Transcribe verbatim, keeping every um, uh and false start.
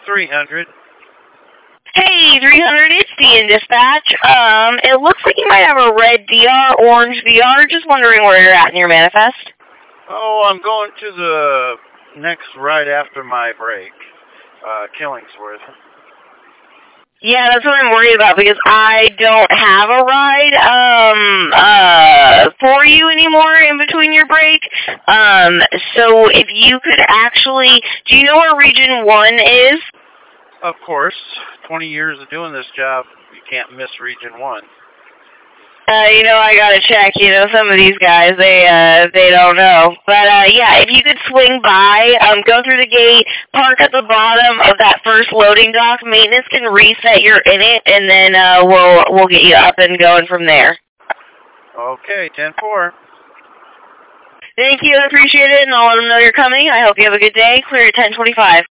three hundred. Hey, three hundred, it's D in dispatch. Um, it looks like you might have a red D R, orange V R. Just wondering where you're at in your manifest. Oh, I'm going to the next right after my break, uh, Killingsworth. Yeah, that's what I'm worried about because I don't have a ride um uh for you anymore in between your break. Um so if you could actually, do you know where Region one is? Of course, twenty years of doing this job, you can't miss Region one. Uh, you know, I gotta check, you know, some of these guys, they, uh, they don't know. But, uh, yeah, if you could swing by, um, go through the gate, park at the bottom of that first loading dock, maintenance can reset you're in it, and then, uh, we'll, we'll get you up and going from there. Okay, ten four. Thank you, I appreciate it, and I'll let them know you're coming. I hope you have a good day. Clear at ten twenty-five.